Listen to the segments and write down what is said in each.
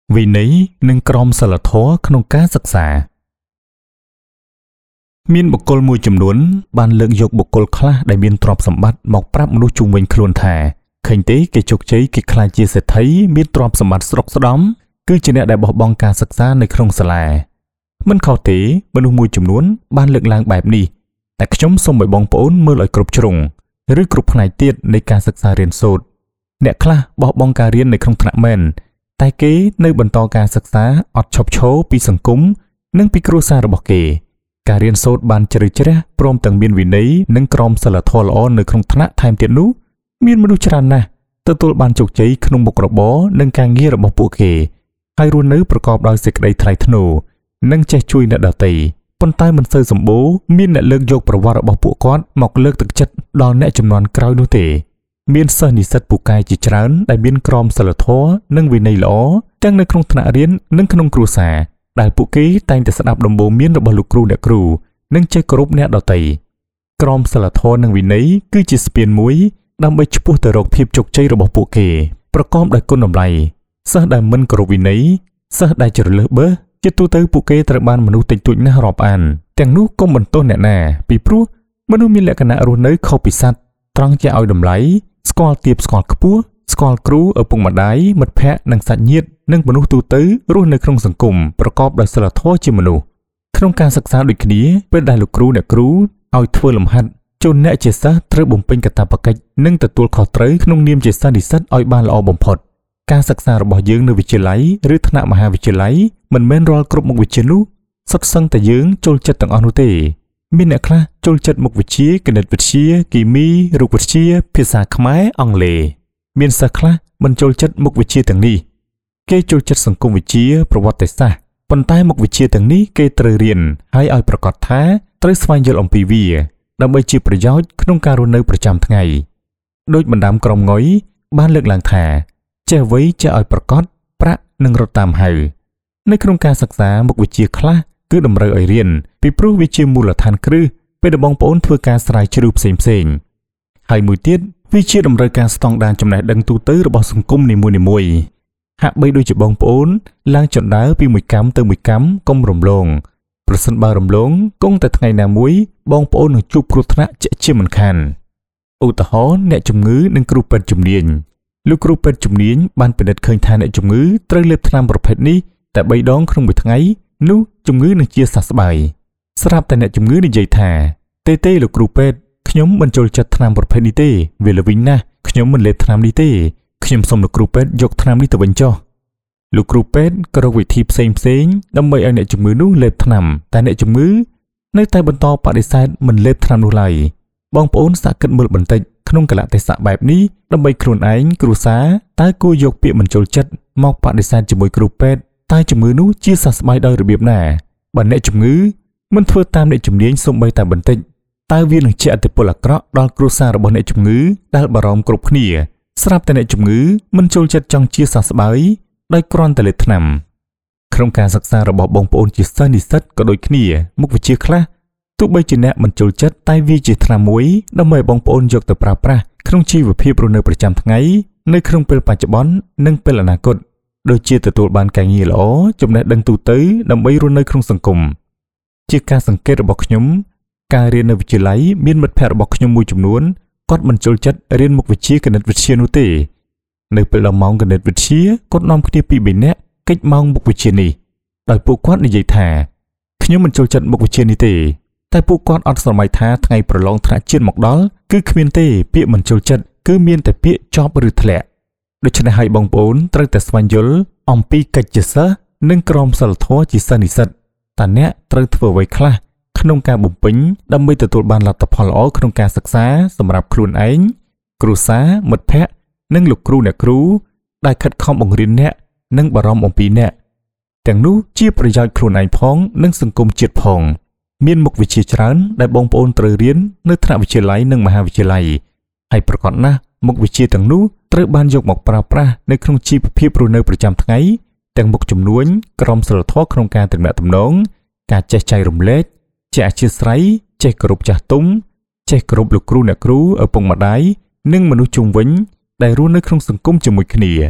វិន័យនិងក្រមសីលធម៌ក្នុងការសិក្សាមានបុគ្គលមួយចំនួនបានលើកយកបុគ្គលខ្លះដែលមានទ្រព្យសម្បត្តិមកប្រាប់មនុស្សជុំវិញខ្លួនថាឃើញទេគេជោគជ័យគេខ្លាចជាសេដ្ឋីមានទ្រព្យសម្បត្តិស្រុកស្ដំគឺជាអ្នកដែលបោះបង់ការសិក្សានៅក្នុងសាលាមិនខុសទេមនុស្សមួយចំនួនបានលើកឡើងបែបនេះតែខ្ញុំសូមឲ្យបងប្អូនមើលឲ្យគ្រប់ជ្រុងឬគ្រប់ផ្នែកទៀតនៃការសិក្សារៀនសូត្រអ្នកខ្លះបោះបង់ការរៀននៅក្នុងថ្នាក់មែនតែគេនៅបន្តការសិក្សាអត់ឈប់ឈរពីសង្គមនិងពីគ្រួសាររបស់គេការរៀនសូត្របានជ្រៅជ្រះព្រមទាំងមានវិន័យនិងក្រមសីលធម៌ល្អនៅក្នុងថ្នាក់ថែមទៀតនោះមានមនុស្សច្រើនណាស់ទទួលបានជោគជ័យក្នុងមុខរបរនិងការងាររបស់ពួកគេហើយរស់នៅប្រកបដោយសេចក្តីថ្លៃថ្នូរនិងចេះជួយអ្នកដទៃប៉ុន្តែមិនសូវសម្បូរមានអ្នកលើកយកប្រវត្តិរបស់ពួកគាត់មកលើកទឹកចិត្តដល់អ្នកជំនាន់ក្រោយនោះទេមានសិស្សនិស្សិតពូកែជាច្រើនដែលមានក្រមសីលធម៌និងវិន័យល្អទាំងនៅក្នុងថ្នាក់រៀននិងក្នុងគ្រួសារដែលពួកគេតែងតែស្ដាប់ដំបូន្មានរបស់លោកគ្រូអ្នកគ្រូនិងចេះគោរពអ្នកដទៃក្រមសីលធម៌និងវិន័យគឺជាស្ពានមួយដើម្បីឆ្ពោះទៅរកភាពជោគជ័យរបស់ពួកគេប្រកបដោយគុណតម្លៃសិស្សដែលមិនគោរពវិន័យសិស្សដែលជ្រើសរើសបឺសជាទូទៅពួកគេត្រូវបានមនុស្សតិចតួចណាស់រាប់អានទាំងនោះកុំបន្ទោសអ្នកណាពីព្រោះមនុស្សមានលក្ខណៈរស់នៅខុសពីសត្វត្រង់ជាឲ្យតម្លៃស្គាល់ទាបស្គាល់ខ្ពស់ស្គាល់គ្រូឪពុកម្ដាយមិត្តភ័ក្តិនិងសាច់ញាតិនិងមនុស្សទូទៅរស់នៅក្នុងសង្គមប្រកបដោយសីលធម៌ជាមនុស្សក្នុងការសិក្សាដូចគ្នាពេលដែលលោកគ្រូអ្នកគ្រូឲ្យធ្វើលំហាត់ជនអ្នកជាសិស្សត្រូវបំពេញកាតព្វកិច្ចនិងទទួលខុសត្រូវក្នុងនាមជាសិស្សនិស្សិតឲ្យបានល្អបំផុតការសិក្សារបស់យើងនៅវិទ្យាល័យឬថ្នាក់មហាវិទ្យាល័យមិនមែនរាល់គ្រប់មុខវិជ្ជានោះសុទ្ធសឹងតែយើងចូលចិត្តទាំងអស់នោះទេមានអ្នកខ្លះចូលចិត្តមុខវិជ្ជាគណិតវិទ្យាគីមីរូបវិទ្យាភាសាខ្មែរអង់គ្លេសមានសិស្សខ្លះមិនចូលចិត្តមុខវិជ្ជាទាំងនេះគេចូលចិត្តសង្គមវិទ្យាប្រវត្តិសាស្ត្រប៉ុន្តែមុខវិជ្ជាទាំងនេះគេត្រូវរៀនហើយឲ្យប្រកាសថាត្រូវស្វែងយល់អំពីវាដើម្បីជាប្រយោជន៍ក្នុងការរស់នៅប្រចាំថ្ងៃដោយបណ្ដាំក្រុមងុយបានលើកឡើងថាចេះអ្វីចេះឲ្យប្រកាសប្រាក់និងរត់តាមហៅនៅក្នុងការសិក្សាមុខវិជ្ជាខ្លះគឺតម្រូវឲ្យរៀនពីព្រោះវាជាមូលដ្ឋានគ្រឹះពេលដែលបងប្អូនធ្វើការស្រាវជ្រាវផ្សេងៗហើយមួយទៀតវាជាតម្រូវការស្តង់ដារចំណេះដឹងទូទៅរបស់សង្គមនីមួយៗហាក់បីដូចជាបងប្អូនឡើងចណ្ដើរពីមួយកម្មទៅមួយកម្មកុំរំលងប្រសិនបើរំលងគង់តែថ្ងៃណាមួយបងប្អូននឹងជួបគ្រោះថ្នាក់ជាក់ជាមិនខានឧទាហរណ៍អ្នកជំងឺនិងគ្រូពេទ្យជំនាញលោកគ្រូពេទ្យជំនាញបានពិនិត្យឃើញថាអ្នកជំងឺត្រូវលេបថ្នាំប្រភេទនេះតែ3ដងក្នុងមួយថ្ងៃនោះជំងឺនឹងជាសះស្បើយស្រាប់តែអ្នកជំងឺនិយាយថាទេលោកគ្រូពេទ្យខ្ញុំមិនចូលចិត្តថ្នាំប្រភេទនេះទេវាល្វីងណាស់ខ្ញុំមិនលេបថ្នាំនេះទេខ្ញុំសូមលោកគ្រូពេទ្យយកថ្នាំនេះទៅវិញចុះលោកគ្រូពេទ្យក៏រកវិធីផ្សេងដើម្បីឲ្យអ្នកជំងឺនោះលេបថ្នាំតែអ្នកជំងឺនៅតែបន្តបដិសេធមិនលេបថ្នាំនោះឡើយបងប្អូនសាកគិតមើលបន្តិចក្នុងកលៈទេសៈបែបនេះដើម្បីខ្លួនឯងគ្រួសារតើគួរយកពាក្យមិនចូលចិត្តមកបដិសេធជាមួយគ្រូពេទ្យតើជំងឺនោះជាសះស្បើយដោយរបៀបណាបើអ្នកជំងឺមិនធ្វើតាមអ្នកជំនាញសូម្បីតែបន្តិចតើវានឹងជះឥទ្ធិពលអាក្រក់ដល់គ្រួសាររបស់អ្នកជំងឺដែលបារម្ភគ្រប់គ្នាស្រាប់តែអ្នកជំងឺមិនចូលចិត្តចង់ជាសះស្បើយដោយគ្រាន់តែលេបថ្នាំក្នុងការសិក្សារបស់បងប្អូនជាសិស្សនិស្សិតក៏ដូចគ្នាមុខវិជ្ជាខ្លះទោះបីជាអ្នកមិនចូលចិត្តតែវាជាថ្នាំមួយដើម្បីបងប្អូនយកទៅប្រើប្រាស់ក្នុងជីវភាពរស់នៅប្រចាំថ្ងៃនៅក្នុងពេលបច្ចុប្បន្ននិងពេលអនាគតដូចជាទទួលបានការងារល្អចំណេះដឹងទូទៅដើម្បីរស់នៅក្នុងសង្គមជាការសង្កេតរបស់ខ្ញុំការរៀននៅវិទ្យាល័យមានមិត្តភ័ក្តិរបស់ខ្ញុំមួយចំនួនគាត់មិនចូលចិត្តរៀនមុខវិជ្ជាគណិតវិទ្យានោះទេនៅពេលដល់ម៉ោងគណិតវិទ្យាគាត់នាំគ្នាពី3នាក់កិច្ចម៉ោងមុខវិជ្ជានេះដោយពួកគាត់និយាយថាខ្ញុំមិនចូលចិត្តមុខវិជ្ជានេះទេតែពួកគាត់អត់ស្រមៃថាថ្ងៃប្រឡងថ្នាក់ជាតិមកដល់គឺគ្មានទេពាក្យមិនចូលចិត្តគឺមានតែពាក្យចប់ឬធ្លាក់ដូច្នេះហើយបងប្អូនត្រូវតែស្វែងយល់អំពីកិច្ចជាសិស្សនិងក្រមសីលធម៌ជាសិស្សនិស្សិតតើអ្នកត្រូវធ្វើអ្វីខ្លះក្នុងការបំពេញដើម្បីទទួលបានលទ្ធផលល្អក្នុងការសិក្សាសម្រាប់ខ្លួនឯងគ្រួសារមិត្តភ័ក្តិនិងលោកគ្រូអ្នកគ្រូដែលខិតខំបង្រៀនអ្នកនិងបារម្ភអំពីអ្នកទាំងនោះជាប្រយោជន៍ខ្លួនឯងផងនិងសង្គមជាតិផងមានមុខវិជ្ជាច្រើនដែលបងប្អូនត្រូវរៀននៅថ្នាក់វិទ្យាល័យនិងមហាវិទ្យាល័យហើយប្រកបណាស់មុខវិជ្ជាទាំងនោះត្រូវបានយកមកប្រើប្រាស់នៅក្នុងជីវភាពរស់នៅប្រចាំថ្ងៃទាំងមុខជំនួញក្រមសីលធម៌ក្នុងការទំនាក់ទំនងការចេះចែករំលែកចេះអធ្យាស្រ័យចេះគោរពចាស់ទុំចេះគោរពលោកគ្រូអ្នកគ្រូឪពុកម្ដាយនិងមនុស្សជុំវិញដែលរស់នៅក្នុងសង្គមជាមួយគ្នា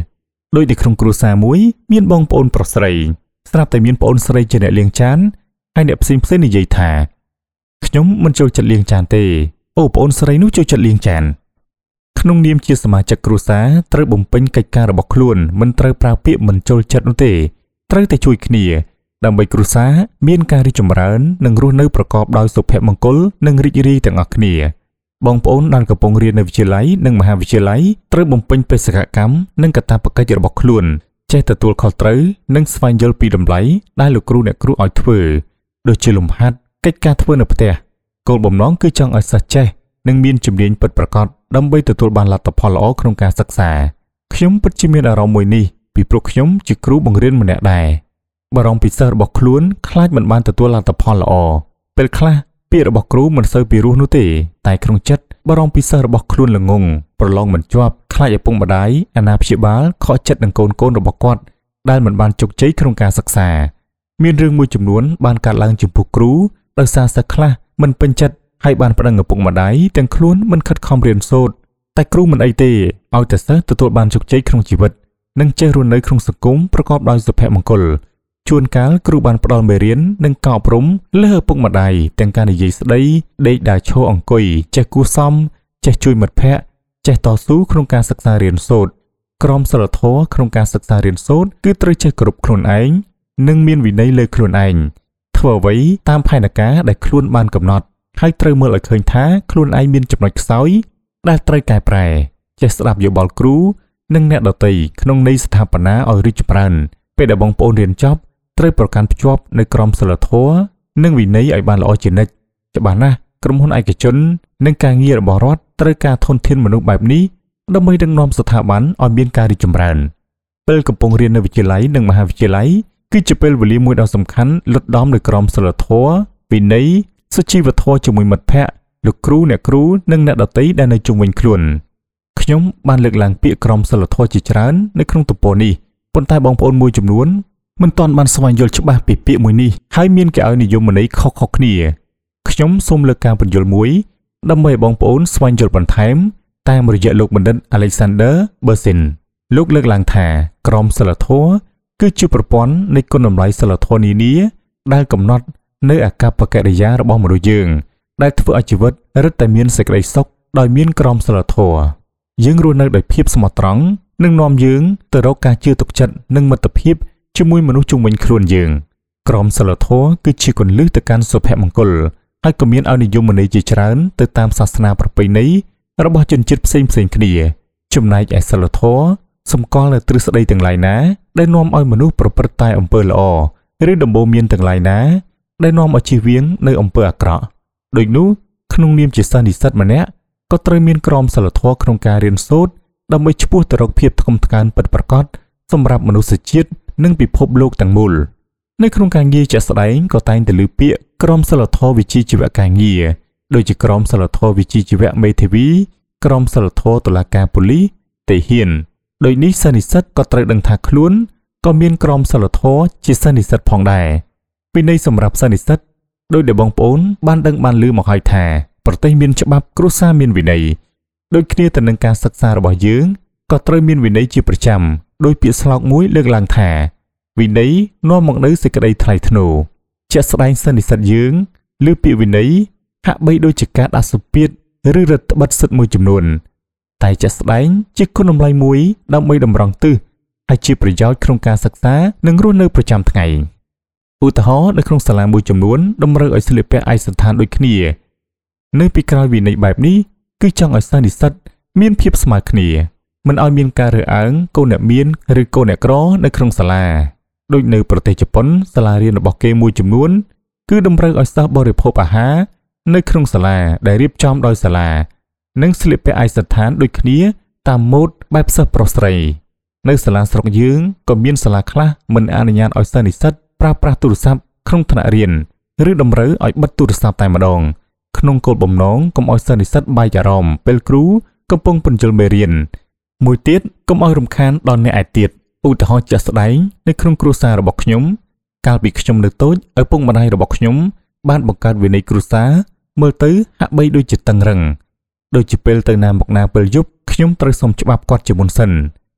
ដោយនៅក្នុងគ្រួសារមួយមានបងប្អូនប្រុសស្រីស្រាប់តែមានប្អូនស្រីជាអ្នកលាងចានហើយអ្នកផ្សេងនិយាយថាខ្ញុំមិនចូលចិត្តលាងចានទេអូប្អូនស្រីនោះចូលចិត្តលាងចានក្នុងនាមជាសមាជិកគ្រួសារត្រូវបំពេញកិច្ចការរបស់ខ្លួនមិនត្រូវប្រើពាក្យមិនចូលចិត្តនោះទេត្រូវតែជួយគ្នាដើម្បីគ្រួសារមានការរីកចម្រើននិងរស់នៅប្រកបដោយសុភមង្គលនិងរីករាយទាំងអស់គ្នាបងប្អូនដែលកំពុងរៀននៅវិទ្យាល័យនិងមហាវិទ្យាល័យត្រូវបំពេញបេសកកម្មនិងកាតព្វកិច្ចរបស់ខ្លួនចេះទទួលខុសត្រូវនិងស្វែងយល់ពីតម្លៃដែលលោកគ្រូអ្នកគ្រូឲ្យធ្វើដូចជាលំហាត់កិច្ចការធ្វើនៅផ្ទះគោលបំណងគឺចង់ឲ្យសិស្សចេះនិងមានជំនាញពិតប្រាកដដើម្បីទទួលបានលទ្ធផលល្អក្នុងការសិក្សាខ្ញុំពិតជាមានអារម្មណ៍មួយនេះពីព្រោះខ្ញុំជាគ្រូបង្រៀនម្នាក់ដែរបារម្ភពីសិស្សរបស់ខ្លួនខ្លាចមិនបានទទួលលទ្ធផលល្អពេលខ្លះពាក្យរបស់គ្រូមិនសូវពីរោះនោះទេតែក្នុងចិត្តបារម្ភពីសិស្សរបស់ខ្លួនល្ងងប្រឡងមិនជាប់ខ្លាចឪពុកម្ដាយអាណាព្យាបាលខកចិត្តនឹងកូនរបស់គាត់ដែលមិនបានជោគជ័យក្នុងការសិក្សាមានរឿងមួយចំនួនបានកើតឡើងចំពោះគ្រូដោយសារសិស្សខ្លះមិនពេញចិត្តហើយបានប្តឹងឪពុកម្ដាយទាំងខ្លួនមិនខិតខំរៀនសូត្រតែគ្រូមិនអីទេឲ្យតែសិស្សទទួលបានជោគជ័យក្នុងជីវិតនិងចេះរស់នៅក្នុងសង្គមប្រកបដោយសុភមង្គលជួនកាលគ្រូបានផ្ដល់មេរៀននិងការអប់រំលើឪពុកម្ដាយទាំងការនិយាយស្ដីដេកដើរឈរអង្គុយចេះគួរសមចេះជួយមិត្តភ័ក្តិចេះតស៊ូក្នុងការសិក្សារៀនសូត្រក្រមសីលធម៌ក្នុងការសិក្សារៀនសូត្រគឺត្រូវចេះគោរពខ្លួនឯងនិងមានវិន័យលើខ្លួនឯងធ្វើអ្វីតាមផែនការដែលខ្លួនបានកំណត់ហើយត្រូវមើលឲ្យឃើញថាខ្លួនឯងមានចំណុចខ្សោយដែលត្រូវកែប្រែចេះស្ដាប់យោបល់គ្រូនិងអ្នកដទៃក្នុងន័យស្ថាបនាឲ្យរីកចម្រើនពេលដែលបងប្អូនរៀនចប់ត្រូវប្រកាន់ភ្ជាប់នៅក្រមសីលធម៌និងវិន័យឲ្យបានល្អជានិច្ចច្បាស់ណាស់ក្រុមហ៊ុនឯកជននិងការងាររបស់រដ្ឋត្រូវការធនធានមនុស្សបែបនេះដើម្បីដឹកនាំស្ថាប័នឲ្យមានការរីកចម្រើនពេលកំពុងរៀននៅវិទ្យាល័យនិងមហាវិទ្យាល័យគឺជាពេលវេលាមួយដ៏សំខាន់លុតដំនៅក្រមសីលធម៌វិន័យសុជីវធម៌ជាមួយមិត្តភ័ក្តិលោកគ្រូអ្នកគ្រូនិងអ្នកដទៃដែលនៅជុំវិញខ្លួនខ្ញុំបានលើកឡើងពាក្យក្រមសីលធម៌ជាច្រើននៅក្នុងទំព័រនេះប៉ុន្តែបងប្អូនមួយចំនួនមិនទាន់បានស្វែងយល់ច្បាស់ពីពាក្យមួយនេះហើយមានគេឲ្យនិយមន័យខុសៗគ្នាខ្ញុំសូមលើកការបញ្យល់មួយដើម្បីឲ្យបងប្អូនស្វែងយល់បន្ថែមតាមរយៈលោកបណ្ឌិត Alexander Berzin លោកលើកឡើងថាក្រមសីលធម៌គឺជាប្រព័ន្ធនៃគុណតម្លៃសីលធម៌នានាដែលកំណត់នៅអាកប្បកិរិយារបស់មនុស្សយើងដែលធ្វើឲ្យជីវិតរឹតតែមានសេចក្តីសុខដោយមានក្រមសីលធម៌យើងរស់នៅដោយភាពស្មោះត្រង់និងនាំយើងទៅរកការជឿទុកចិត្តនិងមិត្តភាពជាមួយមនុស្សជុំវិញខ្លួនយើងក្រមសីលធម៌គឺជាគន្លឹះទៅកាន់សុភមង្គលហើយក៏មានឲ្យនិយមន័យជាច្រើនទៅតាមសាសនាប្រពៃណីរបស់ជនជាតិផ្សេងគ្នាចំណែកឯសីលធម៌សម្គាល់នៅទ្រឹស្ដីទាំងឡាយណាដែលនាំឲ្យមនុស្សប្រព្រឹត្តតែអំពើល្អឬដំបូន្មានទាំងឡាយណាដែលនាំឲ្យជៀសវាងនៅអំពើអាក្រក់ដូចនោះក្នុងនាមជាសិស្សនិស្សិតម្នាក់ក៏ត្រូវមានក្រមសីលធម៌ក្នុងការរៀនសូត្រដើម្បីឆ្ពោះទៅរកភាពថ្កុំថ្កើងពិតប្រាកដសម្រាប់មនុស្សជាតិនិងពិភពលោកទាំងមូលនៅក្នុងការងារជាក់ស្ដែងក៏តែងតែលើពាក្យក្រមសីលធម៌វិជ្ជាជីវៈការងារដូចជាក្រមសីលធម៌វិជ្ជាជីវៈមេធាវីក្រមសីលធម៌តុលាការប៉ូលីសទាហានដូចនេះសិស្សនិស្សិតក៏ត្រូវដឹងថាខ្លួនក៏មានក្រមសីលធម៌ជាសិស្សនិស្សិតផងដែរវិន័យសម្រាប់សិស្សនិស្សិតដោយដែលបងប្អូនបានដឹងបានឮមកហើយថាប្រទេសមានច្បាប់គ្រួសារមានវិន័យដូចគ្នាទៅនឹងការសិក្សារបស់យើងក៏ត្រូវមានវិន័យជាប្រចាំដោយពាក្យស្លោកមួយលើកឡើងថាវិន័យនាំមកនូវសេចក្តីថ្លៃថ្នូរជាក់ស្ដែងសិស្សនិស្សិតយើងឬពាក្យវិន័យហាក់បីដូចជាការដាក់សម្ពាធឬរដ្ឋបិទសិទ្ធិមួយចំនួនតែជាក់ស្ដែងជាគុណតម្លៃមួយដើម្បីតម្រង់ទិសហើយជាប្រយោជន៍ក្នុងការសិក្សានិងរស់នៅប្រចាំថ្ងៃឧទាហរណ៍នៅក្នុងសាលាមួយចំនួនតម្រូវឲ្យស្លៀកពាក់ឯកសណ្ឋានដូចគ្នានៅពីក្រោយវិន័យបែបនេះគឺចង់ឲ្យសិស្សនិស្សិតមានភាពស្មើគ្នាមិនឲ្យមានការរើសអើងកូនអ្នកមានឬកូនអ្នកក្រនៅក្នុងសាលាដូចនៅប្រទេសជប៉ុនសាលារៀនរបស់គេមួយចំនួនគឺតម្រូវឲ្យសិស្សបរិភោគអាហារនៅក្នុងសាលាដែលរៀបចំដោយសាលានិងស្លៀកពាក់ឯកសណ្ឋានដូចគ្នាតាមម៉ូដបែបសិស្សប្រុសស្រីនៅសាលាស្រុកយើងក៏មានសាលាខ្លះមិនអនុញ្ញាតឲ្យសិស្សនិស្សិតប្រើប្រាស់ទូរស័ព្ទក្នុងថ្នាក់រៀនឬតម្រូវឲ្យបិទទូរស័ព្ទតែម្ដងក្នុងគោលបំណងកុំឲ្យសិស្សនិស្សិតបែកអារម្មណ៍ពេលគ្រូកំពុងបញ្យល់មេរៀនមួយទៀតកុំឲ្យរំខានដល់អ្នកឯទៀតឧទាហរណ៍ជាក់ស្ដែងនៅក្នុងគ្រួសាររបស់ខ្ញុំកាលពីខ្ញុំនៅតូចឪពុកម្ដាយរបស់ខ្ញុំបានបង្កើតវិន័យគ្រួសារមើលទៅហាក់បីដូចជាតឹងរឹងដូចជាពេលទៅណាមកណាពេលយប់ខ្ញុំត្រូវសុំច្បាប់គាត់ជាមុនសិន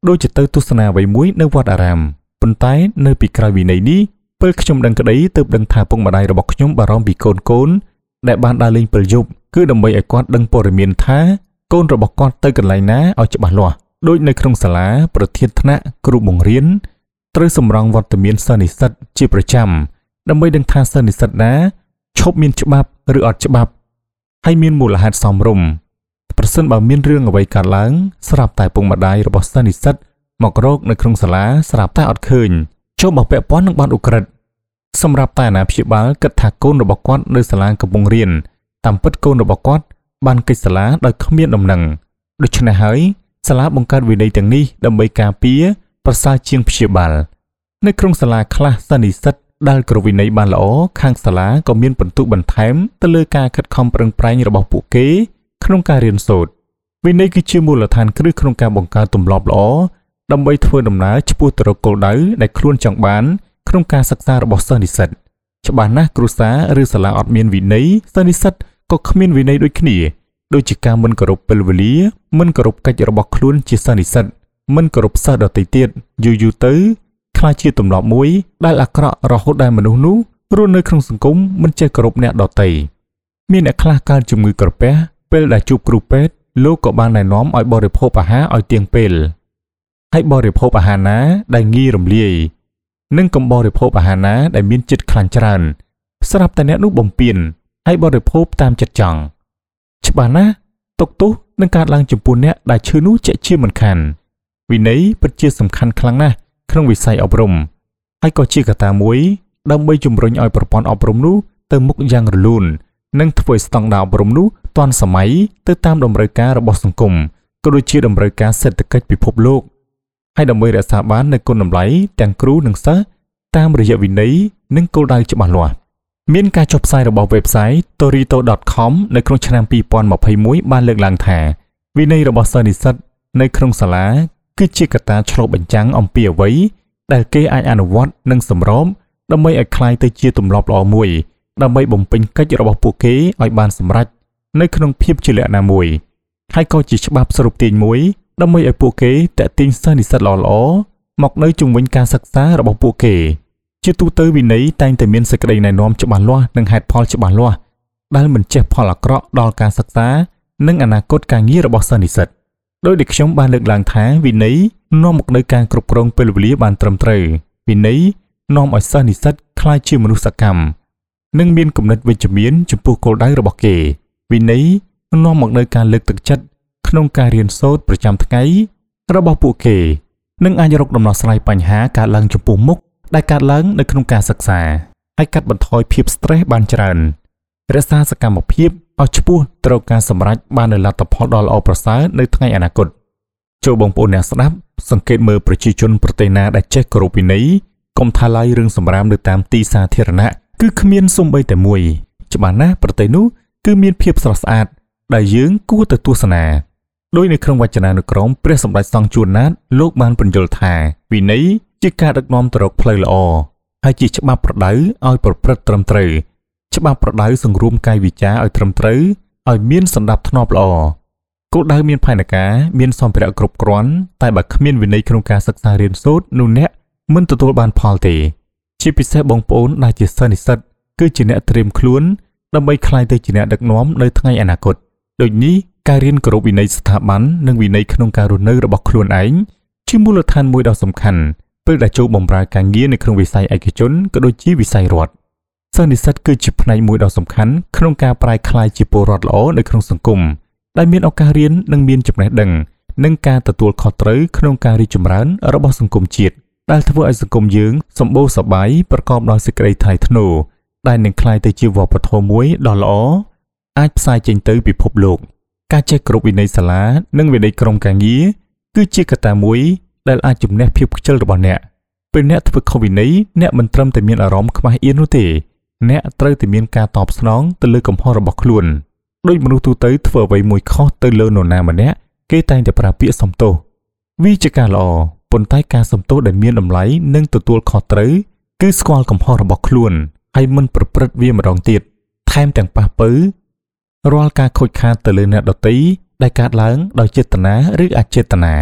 ដោយជាទៅទស្សនាអ្វីមួយនៅវត្តអារាមប៉ុន្តែនៅពីក្រោយវិន័យនេះពេលខ្ញុំដឹងក្តីទើបដឹងថាពុកម្ដាយរបស់ខ្ញុំបារម្ភពីកូនដែលបានដើរលេងពេលយប់គឺដើម្បីឲ្យគាត់ដឹងព័ត៌មានថាកូនរបស់គាត់ទៅកន្លែងណាឲ្យច្បាស់លាស់ដូចនៅក្នុងសាលាប្រធានថ្នាក់គ្រូបង្រៀនត្រូវសម្រង់វត្តមានសិស្សនិស្សិតជាប្រចាំដើម្បីដឹងថាសិស្សនិស្សិតណាឈប់មានច្បាប់ឬអត់ច្បាប់ហើយមានមូលហេតុសមរម្យប្រសិនបើមានរឿងអ្វីកើតឡើងស្រាប់តែពុកម្ដាយរបស់សិស្សនិស្សិតមករកនៅក្នុងសាលាស្រាប់តែអត់ឃើញចូលបោះពាក់ព័ន្ធនឹងបានឧក្រិដ្ឋសម្រាប់តែអាណាព្យាបាលគិតថាកូនរបស់គាត់នៅសាលាកំពុងរៀនតាមពិតកូនរបស់គាត់បានកិច្ចសាលាដោយគ្មានដំណឹងដូច្នេះហើយសាលាបង្កើតវិន័យទាំងនេះដើម្បីការពារប្រសើរជាងព្យាបាលនៅក្នុងសាលាខ្លះសិស្សនិស្សិតដែលគោរពវិន័យបានល្អខាងសាលាក៏មានពិន្ទុបន្ថែមទៅលើការខិតខំប្រឹងប្រែងរបស់ពួកគេក្នុងការរៀនសូត្រវិន័យគឺជាមូលដ្ឋានគ្រឹះក្នុងការបង្កើតទម្លាប់ល្អដើម្បីធ្វើដំណើរឆ្ពោះទៅរកគោលដៅដែលខ្លួនចង់បានក្នុងការសិក្សារបស់សិស្សនិស្សិតច្បាស់ណាស់គ្រួសារឬសាលាអត់មានវិន័យសិស្សនិស្សិតក៏គ្មានវិន័យដូចគ្នាដូចជាការមិនគោរពពេលវេលាមិនគោរពកិច្ចរបស់ខ្លួនជាសិស្សនិស្សិតមិនគោរពសិស្សដទៃទៀតយូរទៅខ្លះជាទម្លាប់មួយដែលអាក្រក់រហូតដែលមនុស្សនោះរស់នៅក្នុងសង្គមមិនចេះគោរពអ្នកដទៃមានអ្នកខ្លះកើតជំងឺក្រពះពេលដែលជួបគ្រូពេទ្យលោកក៏បានណែនាំឲ្យបរិភោគអាហារឲ្យទៀងពេលហើយបរិភោគអាហារណាដែលងាយរំលាយនិងកុំបរិភោគអាហារណាដែលមានជាតិខ្លាញ់ច្រើនស្រាប់តែអ្នកនោះបំពានហើយបរិភោគតាមចិត្តចង់ច្បាស់ណាស់ទុកទោសនឹងកើតឡើងចំពោះអ្នកដែលឈឺនោះជាក់ជាមិនខានវិន័យពិតជាសំខាន់ខ្លាំងណាស់ក្នុងវិស័យអប់រំហើយក៏ជាកត្តាមួយដើម្បីជំរុញឲ្យប្រព័ន្ធអប់រំនោះទៅមុខយ៉ាងរលូននិងធ្វើឲ្យស្តង់ដារអប់រំនោះទាន់សម័យទៅតាមតម្រូវការរបស់សង្គមក៏ដូចជាតម្រូវការសេដ្ឋកិច្ចពិភពលោកហើយដើម្បីរក្សាបាននូវគុណតម្លៃទាំងគ្រូនិងសិស្សតាមរយៈវិន័យនិងគោលដៅច្បាស់លាស់មានការចុះផ្សាយរបស់ website torito.com នៅក្នុងឆ្នាំ2021បានលើកឡើងថាវិន័យរបស់សិស្សនិស្សិតនៅក្នុងសាលាគឺជាកត្តាឆ្លុះបញ្ចាំងអំពីអ្វីដែលគេអាចអនុវត្តនិងសម្របដើម្បីឲ្យក្លាយទៅជាទម្លាប់ល្អមួយដើម្បីបំពេញកិច្ចរបស់ពួកគេឲ្យបានសម្រេចនៅក្នុងភាពជាលក្ខណៈមួយហើយក៏ជាច្បាប់ស្រុបទាញមួយដើម្បីឲ្យពួកគេតាក់ទាញសិស្សនិស្សិតល្អៗមកនៅជុំវិញការសិក្សារបស់ពួកគេជាទូទៅវិន័យតែងតែមានសេចក្តីណែនាំច្បាស់លាស់និងហេតុផលច្បាស់លាស់ដែលមិនចេះផលអាក្រក់ដល់ការសិក្សានិងអនាគតការងាររបស់សិស្សនិស្សិតដោយដែលខ្ញុំបានលើកឡើងថាវិន័យនាំមកនូវការគ្រប់គ្រងពេលវេលាបានត្រឹមត្រូវវិន័យនាំឲ្យសិស្សនិស្សិតក្លាយជាមនុស្សសកម្មនិងមានគំនិតវិជ្ជមានចំពោះគោលដៅរបស់គេវិន័យនាំមកនូវការលើកទឹកចិត្តក្នុងការរៀនសូត្រប្រចាំថ្ងៃរបស់ពួកគេនិងអាចរកដំណោះស្រាយបញ្ហាកើតឡើងចំពោះមុខដែលកើតឡើងនៅក្នុងការសិក្សាហើយកាត់បន្ថយភាព stress បានច្រើនរក្សាសកម្មភាពឲ្យឆ្ពោះទៅរកការសម្រេចបាននូវលទ្ធផលដ៏ល្អប្រសើរនៅថ្ងៃអនាគតចូលបងប្អូនអ្នកស្ដាប់សង្កេតមើលប្រជាជនប្រទេសណាដែលចេះគោរពវិន័យកុំថាឡើយរឿងសម្រាមនៅតាមទីសាធារណៈគឺគ្មានសូម្បីតែមួយច្បាស់ណាស់ប្រទេសនោះគឺមានភាពស្រស់ស្អាតដែលយើងគួរទៅទស្សនាដោយនៅក្នុងវចនានុក្រមព្រះសម្ដេចសង្ឃជួនណាតលោកបានពន្យល់ថាវិន័យជាការដឹកនាំទៅរកផ្លូវល្អហើយជាច្បាប់ប្រដៅឲ្យប្រព្រឹត្តត្រឹមត្រូវច្បាប់ប្រដៅសង្រួមកាយវិការឲ្យត្រឹមត្រូវឲ្យមានសណ្ដាប់ធ្នាប់ល្អគោលដៅមានផែនការមានសម្ភារៈគ្រប់គ្រាន់តែបើគ្មានវិន័យក្នុងការសិក្សារៀនសូត្រនោះអ្នកមិនទទួលបានផលទេជាពិសេសបងប្អូនដែលជាសិស្សនិស្សិតគឺជាអ្នកត្រៀមខ្លួនដើម្បីក្លាយទៅជាអ្នកដឹកនាំនៅថ្ងៃអនាគតដូចនេះការរៀនគោរពវិន័យស្ថាប័ននិងវិន័យក្នុងការរស់នៅរបស់ខ្លួនឯងជាមូលដ្ឋានមួយដ៏សំខាន់ពេលដែលចូលបម្រើការងារនៅក្នុងវិស័យឯកជនក៏ដូចជាវិស័យរដ្ឋសិស្សនិស្សិតគឺជាផ្នែកមួយដ៏សំខាន់ក្នុងការប្រែក្លាយជាពលរដ្ឋល្អនៅក្នុងសង្គមដែលមានឱកាសរៀននិងមានចំណេះដឹងនិងការទទួលខុសត្រូវក្នុងការរីកចម្រើនរបស់សង្គមជាតិដែលធ្វើឲ្យសង្គមយើងសម្បូរសប្បាយប្រកបដោយសេចក្តីថ្លៃថ្នូរដែលនឹងក្លាយទៅជាវប្បធម៌មួយដ៏ល្អអាចផ្សាយចេញទៅពិភពលោកការចេះគ្រប់វិន័យសាលានិងវិន័យក្រុមការងារគឺជាកត្តាមួយដែលអាចជំនះភាពខ្ជិលរបស់អ្នកពេលអ្នកធ្វើខុសវិន័យអ្នកមិនត្រឹមតែមានអារម្មណ៍ខ្មាស់អៀននោះទេអ្នកត្រូវតែមានការតបស្នងទៅលើកំហុសរបស់ខ្លួនដោយមនុស្សទូទៅធ្វើអ្វីមួយខុសទៅលើនរណាម្នាក់គេតែងតែប្រើពាក្យសំទោសវាជាការល្អប៉ុន្តែការសំទោសដែលមានតម្លៃនិងទទួលខុសត្រូវគឺស្គាល់កំហុសរបស់ខ្លួនហើយមិនប្រព្រឹត្តវាម្ដងទៀតថែមទាំងប៉ះពើរាល់ការខូចខាតទៅលើអ្នកដទៃដែលកើតឡើងដោយចេតនាឬអចេតនា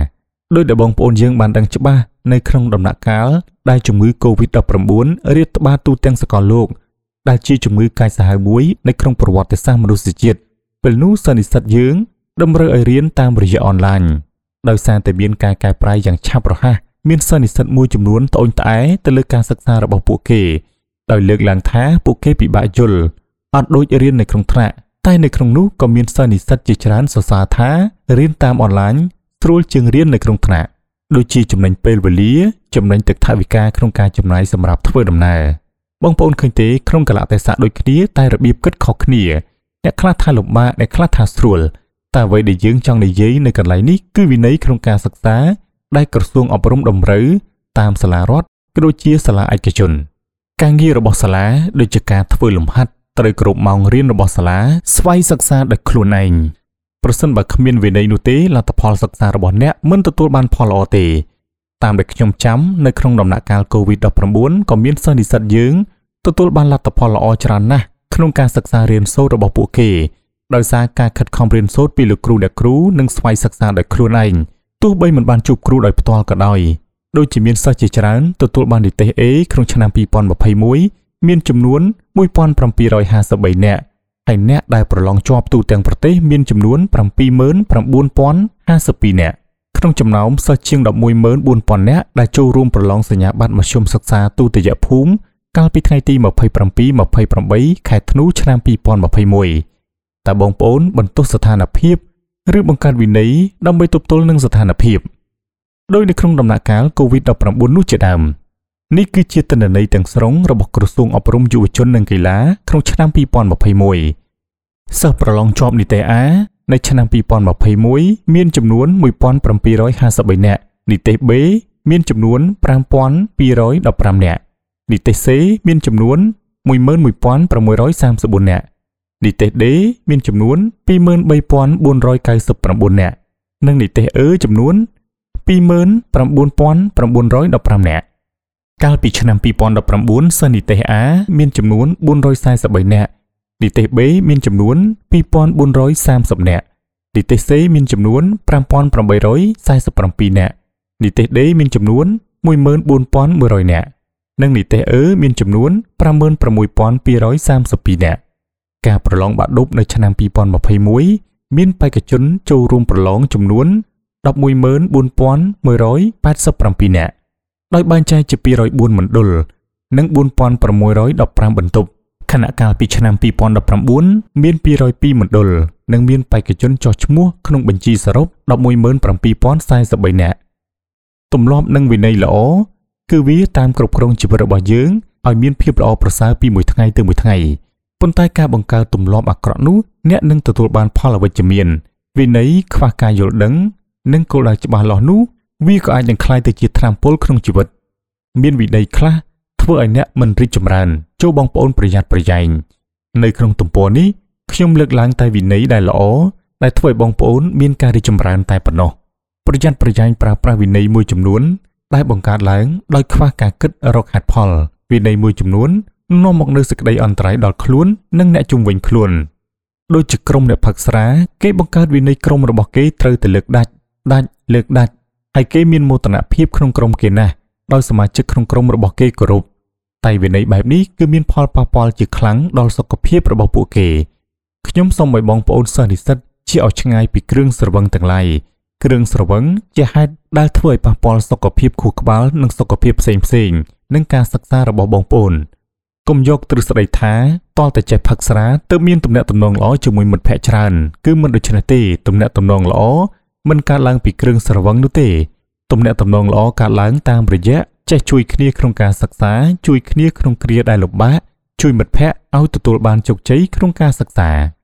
ដោយដែលបងប្អូនយើងបានដឹងច្បាស់នៅក្នុងដំណាក់កាលដែលជំងឺ COVID-19 រាតត្បាតទូទាំងសកលលោកដែលជាជំងឺកាចសាហាវមួយនៅក្នុងប្រវត្តិសាស្ត្រមនុស្សជាតិពេលនោះសិស្សនិស្សិតយើងតម្រូវឲ្យរៀនតាមរយៈអនឡាញដោយសារតែមានការកែប្រែយ៉ាងឆាប់រហ័សមានសិស្សនិស្សិតមួយចំនួនត្អូញត្អែទៅលើការសិក្សារបស់ពួកគេដោយលើកឡើងថាពួកគេពិបាកយល់អត់ដូចរៀននៅក្នុងថ្នាក់តែនៅក្នុងនោះក៏មានសិស្សនិស្សិតជាច្រើនសរសើរថារៀនតាមអនឡាញស្រួលជាងរៀននៅក្នុងថ្នាក់ដូចជាចំណេញពេលវេលាចំណេញទឹកថវិកាក្នុងការចំណាយសម្រាប់ធ្វើដំណើរបងប្អូនឃើញទេក្នុងកលៈទេសៈដូចគ្នាតែរបៀបគិតខុសគ្នាអ្នកខ្លះថាលំបាកអ្នកខ្លះថាស្រួលតែអ្វីដែលយើងចង់និយាយនៅកន្លែងនេះគឺវិន័យក្នុងការសិក្សាដែលក្រសួងអប់រំតម្រូវតាមសាលារដ្ឋក៏ដូចជាសាលាឯកជនការងាររបស់សាលាដូចជាការធ្វើលំហាត់ត្រូវគ្រប់ម៉ោងរៀនរបស់សាលាស្វ័យសិក្សាដោយខ្លួនឯងប្រសិនបើគ្មានវិន័យនោះទេលទ្ធផលសិក្សារបស់អ្នកមិនទទួលបានផលល្អទេតាមដែលខ្ញុំចាំនៅក្នុងដំណាក់កាល COVID-19 ក៏មានសិស្សនិស្សិតយើងទទួលបានលទ្ធផលល្អច្រើនណាស់ក្នុងការសិក្សារៀនសូត្ររបស់ពួកគេដោយសារការខិតខំរៀនសូត្រពីលោកគ្រូអ្នកគ្រូនិងស្វ័យសិក្សាដោយខ្លួនឯងទោះបីមិនបានជួបគ្រូដោយផ្ទាល់ក៏ដោយដូចជាមានសិស្សជាច្រើនទទួលបាននិទ្ទេស A ក្នុងឆ្នាំ2021មានចំនួន1753នាក់ហើយអ្នកដែលប្រឡងជាប់ទូទាំងប្រទេសមានចំនួន79052នាក់ក្នុងចំណោមសិស្សជាង114,000នាក់ដែលចូលរួមប្រឡងសញ្ញាបត្រមធ្យមសិក្សាទូទៅភូមិកាលពីថ្ងៃទី27-28 ខែធ្នូឆ្នាំ2021តើបងប្អូនបន្ទោសស្ថានភាពឬបង្កើតវិន័យដើម្បីទប់ទល់នឹងស្ថានភាពដោយនៅក្នុងដំណាក់កាល COVID-19 នោះជាដើមនេះគឺជាទិន្នន័យទាំងស្រុងរបស់ក្រសួងអប់រំយុវជននិងកីឡាក្នុងឆ្នាំ2021សិស្សប្រឡងជាប់និទ្ទេស A នៅឆ្នាំ2021មានចំនួន1753នាក់និទ្ទេស B មានចំនួន5215នាក់និទ្ទេស C មានចំនួន11634នាក់និទ្ទេស D មានចំនួន23499នាក់និងនិទ្ទេស E ចំនួន29915នាក់កាលពីឆ្នាំ2019សិស្សនិទ្ទេស A មានចំនួន443នាក់និទ្ទេស B មានចំនួន2430នាក់និទ្ទេស C មានចំនួន5847នាក់និទ្ទេស D មានចំនួន14100នាក់និងនិទ្ទេស E មានចំនួន56232នាក់ការប្រឡងបាក់ឌុបនៅឆ្នាំ2021មានបេក្ខជនចូលរួមប្រឡងចំនួន14187នាក់ដោយបែងចែកជា204មណ្ឌលនិង4615បន្ទប់ខណៈកាលពីឆ្នាំ2019មាន202មណ្ឌលនិងមានបេក្ខជនចុះឈ្មោះក្នុងបញ្ជីសរុប17043នាក់ទម្លាប់និងវិន័យល្អគឺវាតាមគ្រប់គ្រងជីវិតរបស់យើងឲ្យមានភាពល្អប្រសើរពីមួយថ្ងៃទៅមួយថ្ងៃប៉ុន្តែការបង្កើតទម្លាប់អាក្រក់នោះអ្នកនឹងទទួលបានផលអវិជ្ជមានវិន័យខ្វះការយល់ដឹងនិងគោលដៅច្បាស់លាស់នោះវាក៏អាចនឹងក្លាយទៅជាថ្នាំពុលក្នុងជីវិតមានវិន័យខ្លះធ្វើឲ្យអ្នកមិនរីកចម្រើនចូលបងប្អូនប្រយ័ត្នប្រយែងនៅក្នុងទំព័រនេះខ្ញុំលើកឡើងតែវិន័យដែលល្អដែលធ្វើឲ្យបងប្អូនមានការរីកចម្រើនតែប៉ុណ្ណោះប្រយ័ត្នប្រយែងប្រើប្រាស់វិន័យមួយចំនួនដែលបង្កើតឡើងដោយខ្វះការគិតរកហេតុផលវិន័យមួយចំនួននាំមកនូវសេចក្តីអន្តរាយដល់ខ្លួននិងអ្នកជុំវិញខ្លួនដូចជាក្រុមអ្នកផឹកស្រាគេបង្កើតវិន័យក្រុមរបស់គេត្រូវតែលើកដាច់លើកដាច់ហើយគេមានមោទនភាពក្នុងក្រុមគេណាស់ដោយសមាជិកក្នុងក្រុមរបស់គេគោរពតែវិន័យបែបនេះគឺមានផលប៉ះពាល់ជាខ្លាំងដល់សុខភាពរបស់ពួកគេខ្ញុំសូមឲ្យបងប្អូនសិស្សនិស្សិតជាឲ្យឆ្ងាយពីគ្រឿងស្រវឹងទាំងឡាយគ្រឿងស្រវឹងជាហេតុដែលធ្វើឲ្យប៉ះពាល់សុខភាពខួរក្បាលនិងសុខភាពផ្សេងនិងការសិក្សារបស់បងប្អូនកុំយកទ្រឹស្ដីថាតលតែចេះផឹកស្រាទើបមានទំនាក់ទំនងល្អជាមួយមិត្តភ័ក្តិច្រើនគឺមិនដូច្នេះទេទំនាក់ទំនងល្អមិនកើតឡើងពីគ្រឿងស្រវឹងនោះទេទំនាក់ទំនងល្អកើតឡើងតាមរយៈចេះជួយគ្នាក្នុងការសិក្សាជួយគ្នាក្នុងគ្រាដែលលំបាកជួយមិត្តភ័ក្តិឲ្យទទួលបានជោគជ័យក្នុងការសិក្សា